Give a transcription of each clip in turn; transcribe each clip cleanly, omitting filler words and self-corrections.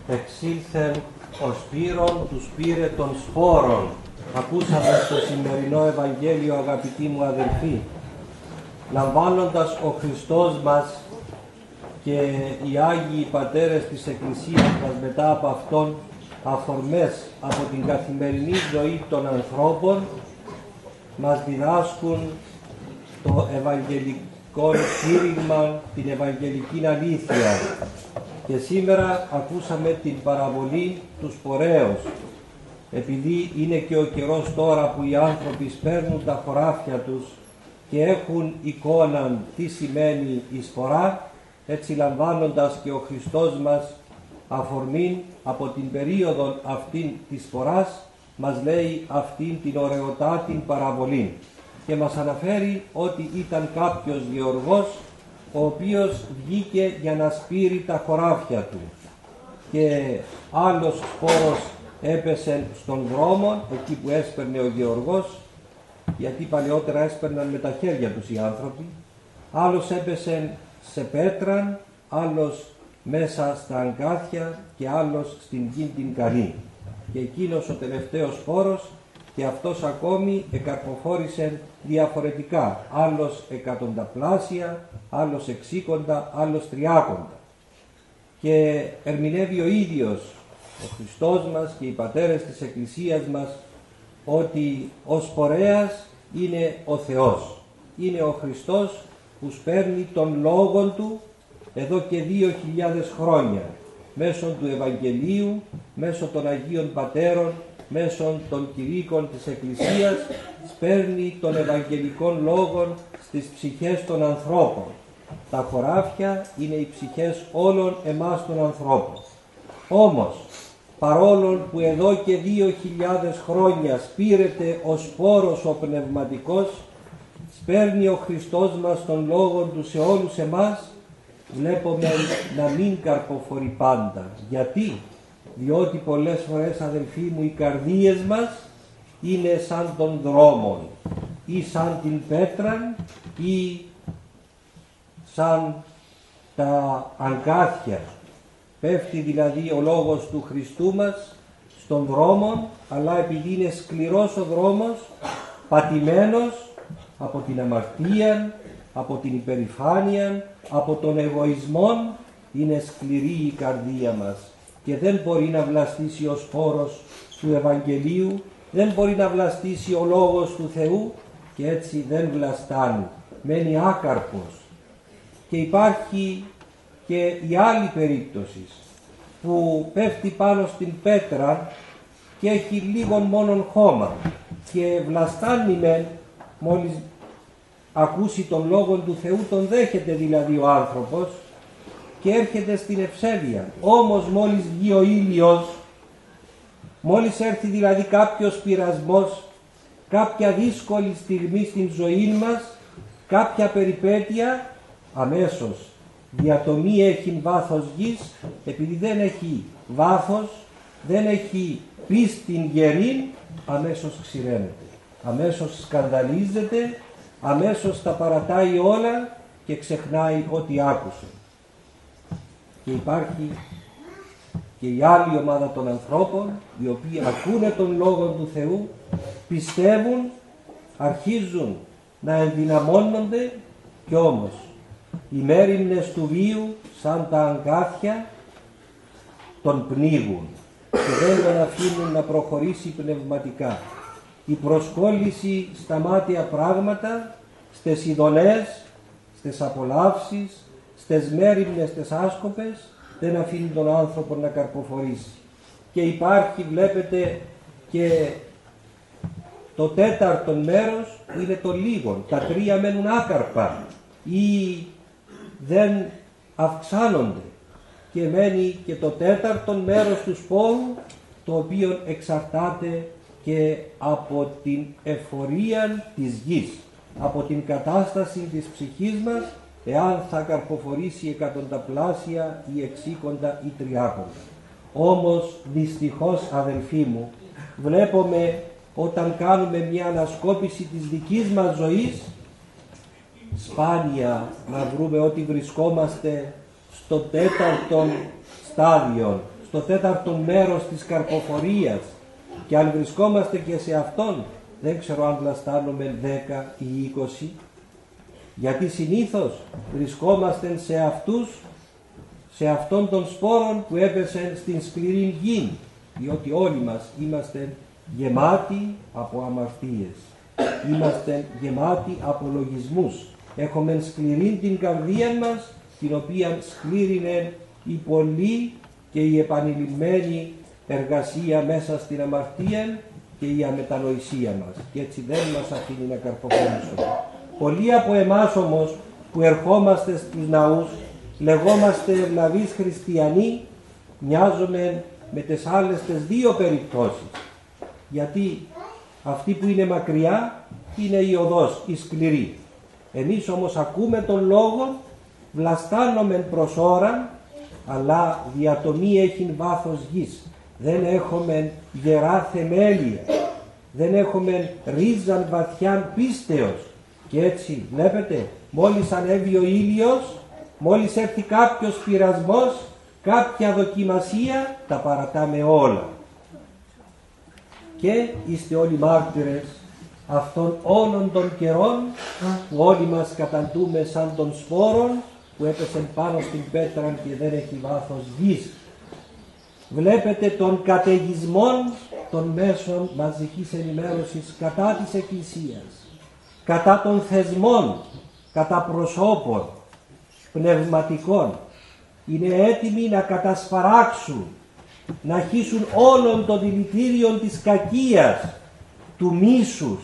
εξήλθεν ο Σπύρον τους πήρε των σπόρων. Ακούσαμε στο σημερινό Ευαγγέλιο, αγαπητοί μου αδελφοί, λαμβάνοντας ο Χριστός μας και οι Άγιοι Πατέρες της Εκκλησίας μας μετά από Αυτόν αφορμές από την καθημερινή ζωή των ανθρώπων, μας διδάσκουν το Ευαγγελικό κήρυγμα, την Ευαγγελική αλήθεια. Και σήμερα ακούσαμε την παραβολή του σπορέως. Επειδή είναι και ο καιρός τώρα που οι άνθρωποι σπέρνουν τα χωράφια τους και έχουν εικόνα τι σημαίνει η σπορά, έτσι λαμβάνοντας και ο Χριστός μας αφορμήν από την περίοδο αυτήν της σποράς, μας λέει αυτήν την ωραιοτάτη παραβολή και μας αναφέρει ότι ήταν κάποιος γεωργός ο οποίος βγήκε για να σπείρει τα χωράφια του και άλλος σπόρος έπεσε στον δρόμο εκεί που έσπερνε ο γεωργός, γιατί παλαιότερα έσπερναν με τα χέρια τους οι άνθρωποι, άλλος έπεσε σε πέτραν, άλλος μέσα στα αγκάθια και άλλος στην γη την καλή. Και εκείνος ο τελευταίος σπόρος και αυτός ακόμη εκαρποφόρησε διαφορετικά, άλλος εκατονταπλάσια, άλλος εξήκοντα, άλλος τριάκοντα. Και ερμηνεύει ο ίδιος ο Χριστός μας και οι πατέρες της Εκκλησίας μας ότι ο σπορέας είναι ο Θεός. Είναι ο Χριστός που σπέρνει τον Λόγον Του εδώ και 2.000 χρόνια μέσω του Ευαγγελίου, μέσω των Αγίων Πατέρων, μέσω των κηρύκων της Εκκλησίας, σπέρνει τον Ευαγγελικών Λόγων στις ψυχές των ανθρώπων. Τα χωράφια είναι οι ψυχές όλων εμάς των ανθρώπων. Όμως, παρόλο που εδώ και 2.000 χρόνια σπείρεται ο σπόρος ο πνευματικός, σπέρνει ο Χριστός μας τον Λόγο Του σε όλους εμάς, βλέπουμε να μην καρποφορεί πάντα. Γιατί? Διότι πολλές φορές, αδελφοί μου, οι καρδίες μας είναι σαν τον δρόμο ή σαν την πέτρα ή σαν τα αγκάθια. Πέφτει δηλαδή ο λόγος του Χριστού μας στον δρόμο, αλλά επειδή είναι σκληρός ο δρόμος, πατημένος από την αμαρτία, από την υπερηφάνεια, από τον εγωισμό, είναι σκληρή η καρδία μας και δεν μπορεί να βλαστήσει ο σπόρος του Ευαγγελίου, δεν μπορεί να βλαστήσει ο λόγος του Θεού και έτσι δεν βλαστάνει, μένει άκαρπος. Και υπάρχει και η άλλη περίπτωση που πέφτει πάνω στην πέτρα και έχει λίγο μόνον χώμα και βλαστάνει μόλις ακούσει τον Λόγο του Θεού, τον δέχεται δηλαδή ο άνθρωπος και έρχεται στην ευσέβεια. Όμως μόλις βγει ο ήλιος, μόλις έρθει δηλαδή κάποιος πειρασμός, κάποια δύσκολη στιγμή στην ζωή μας, κάποια περιπέτεια, αμέσως διατομή έχει βάθος γης, επειδή δεν έχει βάθος, δεν έχει πίστην γερή, αμέσως ξηραίνεται, αμέσως σκανδαλίζεται, αμέσως τα παρατάει όλα και ξεχνάει ό,τι άκουσε. Και υπάρχει και η άλλη ομάδα των ανθρώπων, οι οποίοι ακούνε τον Λόγο του Θεού, πιστεύουν, αρχίζουν να ενδυναμώνονται και όμως οι μέριμνες του βίου σαν τα αγκάθια τον πνίγουν και δεν τον αφήνουν να προχωρήσει πνευματικά. Η προσκόλληση στα μάτια πράγματα, στις ειδονές, στις απολαύσεις, στις μέριμνες, στις άσκοπες, δεν αφήνει τον άνθρωπο να καρποφορήσει. Και υπάρχει, βλέπετε, και το τέταρτο μέρος που είναι το λίγο. Τα τρία μένουν άκαρπα ή δεν αυξάνονται και μένει και το τέταρτο μέρος του σπόρου, το οποίο εξαρτάται και από την εφορία της γης, από την κατάσταση της ψυχής μας, εάν θα καρποφορήσει εκατονταπλάσια ή εξήκοντα ή τριάκοντα. Όμως δυστυχώς, αδελφοί μου, βλέπουμε όταν κάνουμε μια ανασκόπηση της δικής μας ζωής, σπάνια να βρούμε ότι βρισκόμαστε στο τέταρτο στάδιο, στο 4ο μέρος της καρποφορίας, και αν βρισκόμαστε και σε αυτόν, δεν ξέρω αν βλαστάνουμε 10 ή 20, γιατί συνήθως βρισκόμαστε σε αυτόν των σπόρων που έπεσαν στην σκληρή γη, διότι όλοι μας είμαστε γεμάτοι από αμαρτίες, είμαστε γεμάτοι από λογισμούς, έχουμε σκληρή την καρδία μας, την οποία σκλήρινε η πολλή και η επανειλημμένη εργασία μέσα στην αμαρτία και η αμετανοησία μας, και έτσι δεν μας αφήνει να καρποφορήσουμε. Πολλοί από εμάς όμως που ερχόμαστε στους ναούς, λεγόμαστε ευλαβείς χριστιανοί, μοιάζουμε με τις άλλες τις δύο περιπτώσεις, γιατί αυτοί που είναι μακριά είναι η οδός, η σκληρή. Εμείς όμως ακούμε τον λόγο, βλαστάνομεν προς ώρα, αλλά διατομή έχει βάθος γης. Δεν έχουμε γερά θεμέλια, δεν έχουμε ρίζαν βαθιάν πίστεως, και έτσι βλέπετε, μόλις ανέβει ο ήλιος, μόλις έρθει κάποιος πειρασμός, κάποια δοκιμασία, τα παρατάμε όλα. Και είστε όλοι μάρτυρες αυτών όλων των καιρών που όλοι μας καταντούμε σαν των σπόρων που έπεσε πάνω στην πέτρα και δεν έχει βάθος γης. Βλέπετε των καταιγισμών των μέσων μαζικής ενημέρωσης κατά της Εκκλησίας, κατά των θεσμών, κατά προσώπων πνευματικών. Είναι έτοιμοι να κατασπαράξουν, να χύσουν όλων των δηλητήριων της κακίας, του μίσους,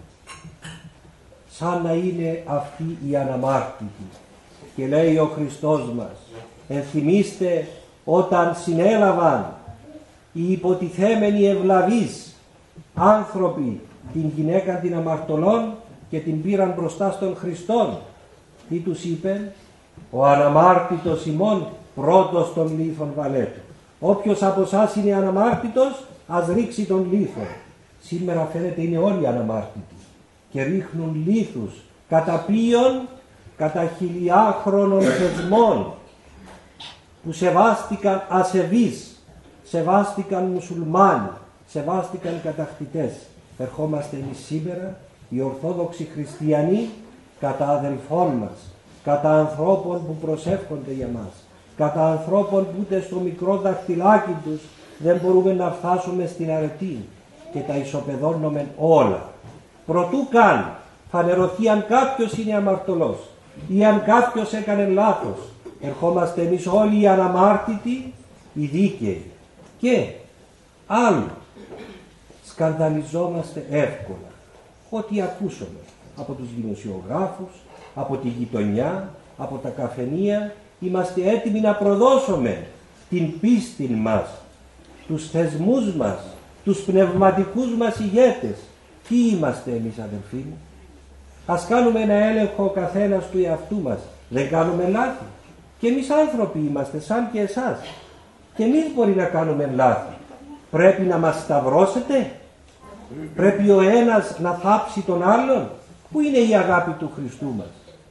σαν να είναι αυτοί οι αναμάρτητοι. Και λέει ο Χριστός μας, ενθυμίστε όταν συνέλαβαν οι υποτιθέμενοι ευλαβείς άνθρωποι την γυναίκα την αμαρτωλών και την πήραν μπροστά στον Χριστόν. Τι τους είπε? Ο αναμάρτητος ημών πρώτος των λίθων βαλέτου. Όποιος από εσάς είναι αναμάρτητος, ας ρίξει τον λίθο. Σήμερα φαίνεται είναι όλοι αναμάρτητοι και ρίχνουν λίθους κατά πλοίων, κατά χιλιάχρονων θεσμών που σεβάστηκαν ασεβείς, σεβάστηκαν μουσουλμάνοι, σεβάστηκαν κατακτητές. Ερχόμαστε εμείς σήμερα οι Ορθόδοξοι Χριστιανοί κατά αδελφών μας, κατά ανθρώπων που προσεύχονται για μας, κατά ανθρώπων που ούτε στο μικρό δαχτυλάκι τους δεν μπορούμε να φτάσουμε στην αρετή και τα ισοπεδώνουμε όλα. Προτού καν φανερωθεί αν κάποιος είναι αμαρτωλός ή αν κάποιος έκανε λάθος, ερχόμαστε εμείς όλοι οι αναμάρτητοι, οι δίκαιοι. Και άλλο, σκανδαλιζόμαστε εύκολα. Ό,τι ακούσαμε από τους δημοσιογράφους, από τη γειτονιά, από τα καφενεία, είμαστε έτοιμοι να προδώσουμε την πίστη μας, τους θεσμούς μας, τους πνευματικούς μας ηγέτες. Τι είμαστε εμείς, αδελφοί μου? Ας κάνουμε ένα έλεγχο ο καθένας του εαυτού μας. Δεν κάνουμε λάθη? Και εμείς άνθρωποι είμαστε σαν και εσάς. Και εμείς μπορεί να κάνουμε λάθη. Πρέπει να μας σταυρώσετε? Πρέπει ο ένας να θάψει τον άλλον? Πού είναι η αγάπη του Χριστού μας?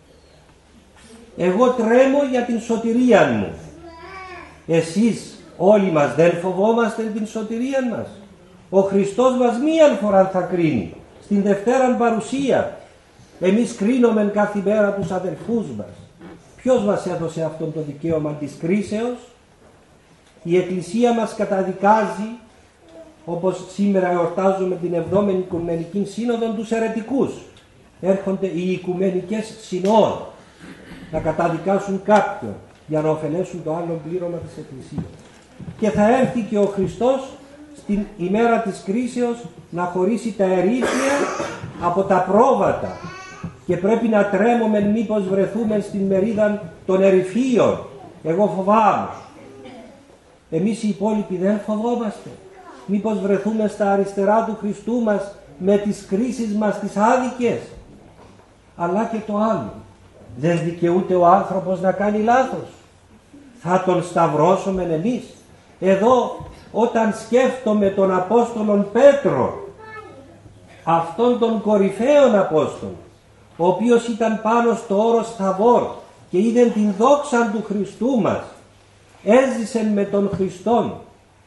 Εγώ τρέμω για την σωτηρία μου. Εσείς όλοι μας δεν φοβόμαστε την σωτηρία μας? Ο Χριστός μας μίαν φορά θα κρίνει, στην Δευτέραν παρουσία. Εμείς κρίνομεν κάθε μέρα τους αδελφούς μας. Ποιος μας έδωσε αυτό το δικαίωμα της κρίσεως? Η Εκκλησία μας καταδικάζει, όπως σήμερα εορτάζουμε την 7η Οικουμενική Σύνοδο, τους αιρετικούς. Έρχονται οι Οικουμενικές Συνόδοι να καταδικάσουν κάποιον για να ωφελέσουν το άλλο πλήρωμα της Εκκλησίας. Και θα έρθει και ο Χριστός στην ημέρα της κρίσεως να χωρίσει τα ερήφια από τα πρόβατα, και πρέπει να τρέμουμε μήπως βρεθούμε στην μερίδα των ερηφίων. Εγώ φοβάμαι. Εμείς οι υπόλοιποι δεν φοβόμαστε? Μήπως βρεθούμε στα αριστερά του Χριστού μας με τις κρίσεις μας τις άδικες? Αλλά και το άλλο, δεν δικαιούται ο άνθρωπος να κάνει λάθος? Θα τον σταυρώσουμε εμείς? Εδώ όταν σκέφτομαι τον Απόστολον Πέτρο, αυτόν τον κορυφαίον Απόστολο, ο οποίος ήταν πάνω στο όρος Θαβόρ και είδε την δόξα του Χριστού μας, έζησε με τον Χριστόν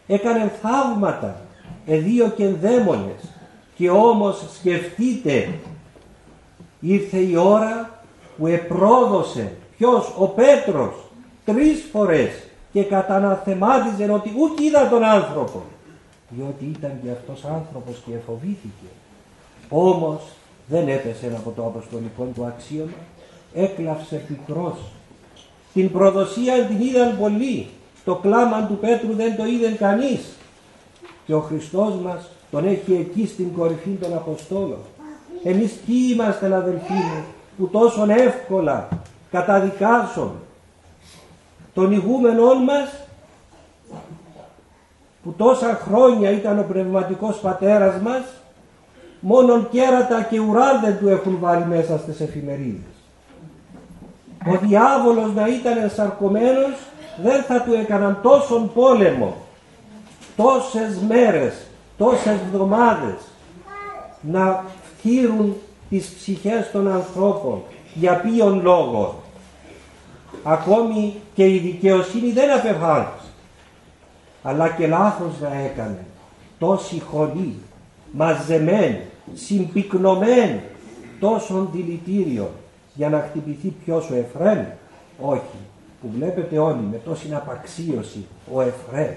έκανε θαύματα, εδίωκεν δαίμονες, και όμως σκεφτείτε, ήρθε η ώρα που επρόδωσε ποιος? Ο Πέτρος 3 φορές και καταναθεμάτιζε ότι ούτε είδα τον άνθρωπο, διότι ήταν και αυτός άνθρωπος και εφοβήθηκε. Όμως δεν έπεσε από το αποστολικό του αξίωμα, έκλαψε πικρός. Την προδοσία την είδαν πολλοί, το κλάμα του Πέτρου δεν το είδε κανείς, και ο Χριστός μας τον έχει εκεί στην κορυφή των Αποστόλων. Εμείς ποιοι είμαστε, αδελφοί μου, που τόσο εύκολα καταδικάσουν τον ηγούμενόν μας, που τόσα χρόνια ήταν ο πνευματικός πατέρας μας, μόνον κέρατα και ουρά δεν του έχουν βάλει μέσα στις εφημερίδες. Ο διάβολος να ήταν ενσαρκωμένος, δεν θα του έκαναν τόσον πόλεμο, τόσες μέρες, τόσες εβδομάδες, να φτύρουν τις ψυχές των ανθρώπων. Για ποιον λόγο? Ακόμη και η δικαιοσύνη δεν απεφάνισε, αλλά και λάθος να έκανε. Τόσοι χωροί, μαζεμένοι, συμπυκνωμένοι, τόσων δηλητήριων, για να χτυπηθεί ποιος? Ο Εφραίμ? Όχι, που βλέπετε όλοι με τόση απαξίωση, ο Εφραίμ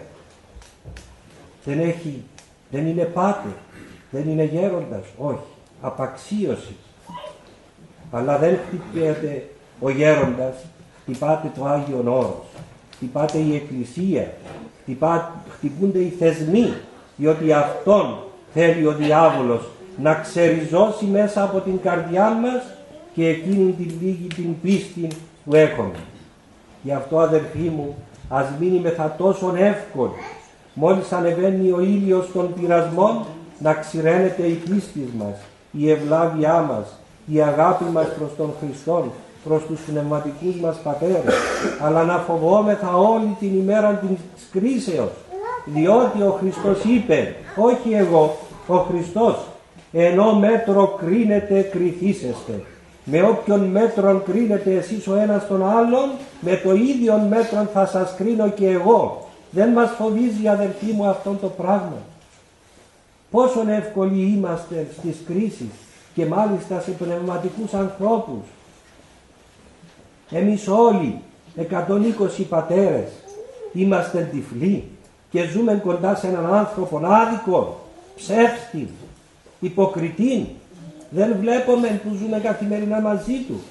δεν είναι πάτερ, δεν είναι γέροντας, όχι, απαξίωση. Αλλά δεν χτυπιέται ο γέροντας, χτυπάται το Άγιον Όρος, χτυπάται η Εκκλησία, χτυπούνται οι θεσμοί, διότι αυτόν θέλει ο διάβολος να ξεριζώσει μέσα από την καρδιά μας και εκείνη την λίγη την πίστη που έχουμε. Γι' αυτό, αδελφοί μου, ας μην είμεθα τόσο εύκολοι, μόλις ανεβαίνει ο ήλιος των πειρασμών, να ξηραίνεται η πίστη μας, η ευλάβειά μας, η αγάπη μας προς τον Χριστό, προς τους πνευματικούς μας πατέρες, αλλά να φοβόμεθα όλη την ημέρα της κρίσεως, διότι ο Χριστός είπε, όχι εγώ, ο Χριστός, ενώ μέτρο κρίνετε κριθήσεστε. Με όποιον μέτρον κρίνετε εσείς ο ένας τον άλλον, με το ίδιο μέτρον θα σας κρίνω και εγώ. Δεν μας φοβίζει, αδελφοί μου, αυτό το πράγμα? Πόσον εύκολοι είμαστε στις κρίσεις, και μάλιστα σε πνευματικούς ανθρώπους. Εμείς όλοι, 120 πατέρες, είμαστε τυφλοί και ζούμε κοντά σε έναν άνθρωπο άδικο, ψεύτη, υποκριτή. Δεν βλέπουμε που ζούμε καθημερινά μαζί του.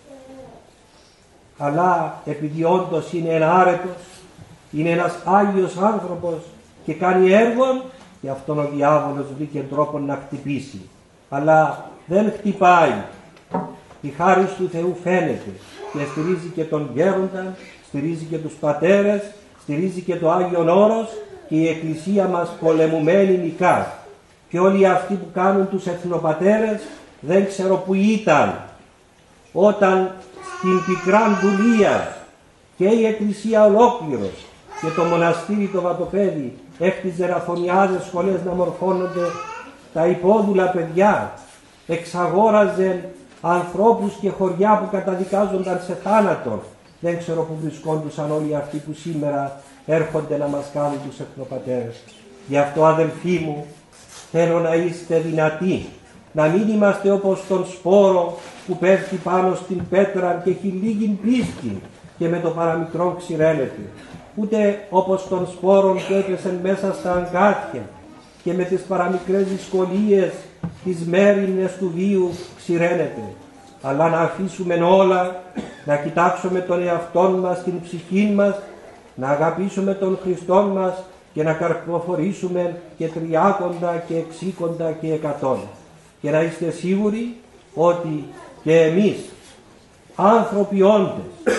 Αλλά επειδή όντως είναι ενάρετος, είναι ένας Άγιος άνθρωπος και κάνει έργο, γι' αυτόν ο διάβολος βρήκε τρόπο να χτυπήσει. Αλλά δεν χτυπάει. Η χάρις του Θεού φαίνεται και στηρίζει και τον γέροντα, στηρίζει και τους πατέρες, στηρίζει και το Άγιον Όρος, και η Εκκλησία μας πολεμουμένη νικά. Και όλοι αυτοί που κάνουν τους εθνοπατέρες δεν ξέρω που ήταν όταν στην πικρά δουλεία και η Εκκλησία ολόκληρος και το μοναστήρι το Βατοπέδι έχτιζε ραφωνιάδες σχολές να μορφώνονται τα υπόδουλα παιδιά, εξαγόραζε ανθρώπους και χωριά που καταδικάζονταν σε θάνατο. Δεν ξέρω που βρισκόντουσαν όλοι αυτοί που σήμερα έρχονται να μας κάνουν τους εθνοπατέρες. Γι' αυτό, αδελφοί μου, θέλω να είστε δυνατοί, να μην είμαστε όπως τον σπόρο που πέφτει πάνω στην πέτρα και έχει λίγη πίστη και με το παραμικρό ξηραίνεται. Ούτε όπως τον σπόρο που έπεσε μέσα στα αγκάθια και με τις παραμικρές δυσκολίες τις μέριμνες του βίου ξηραίνεται. Αλλά να αφήσουμε όλα, να κοιτάξουμε τον εαυτόν μας, την ψυχή μας, να αγαπήσουμε τον Χριστόν μας και να καρποφορήσουμε και 30 και 60 και 100. Και να είστε σίγουροι ότι και εμείς, άνθρωποι όντες,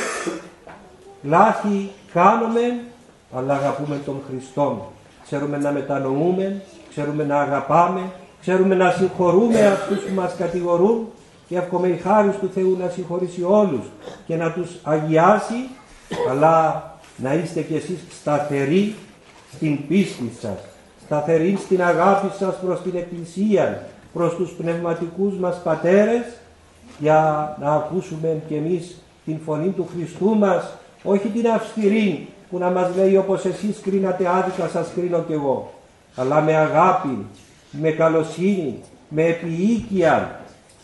λάθη κάνουμε, αλλά αγαπούμε τον Χριστόν. Ξέρουμε να μετανοούμε, ξέρουμε να αγαπάμε, ξέρουμε να συγχωρούμε αυτούς που μας κατηγορούν, και εύχομαι η χάρις του Θεού να συγχωρήσει όλους και να τους αγιάσει, αλλά να είστε κι εσείς σταθεροί στην πίστη σας, σταθεροί στην αγάπη σας προς την Εκκλησία, προς τους πνευματικούς μας πατέρες, για να ακούσουμε κι εμείς την φωνή του Χριστού μας, όχι την αυστηρή, που να μας λέει όπως εσείς κρίνατε άδικα σας κρίνω κι εγώ, αλλά με αγάπη, με καλοσύνη, με επιοίκεια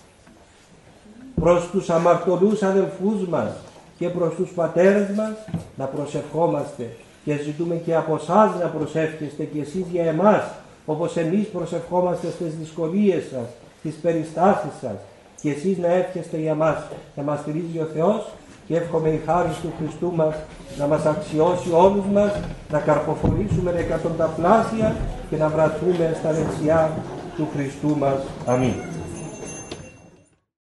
προς τους αμαρτωλούς αδελφούς μας και προς τους πατέρες μας να προσευχόμαστε, και ζητούμε και από εσάς να προσεύχεστε και εσείς για εμάς, όπως εμείς προσευχόμαστε στις δυσκολίες σας, στις περιστάσεις σας, και εσείς να εύχεστε για μας. Να μας στηρίζει ο Θεός, και εύχομαι η χάρη του Χριστού μας να μας αξιώσει όλους μας, να καρποφορήσουμε εκατονταπλάσια και να βραθούμε στα δεξιά του Χριστού μας. Αμήν.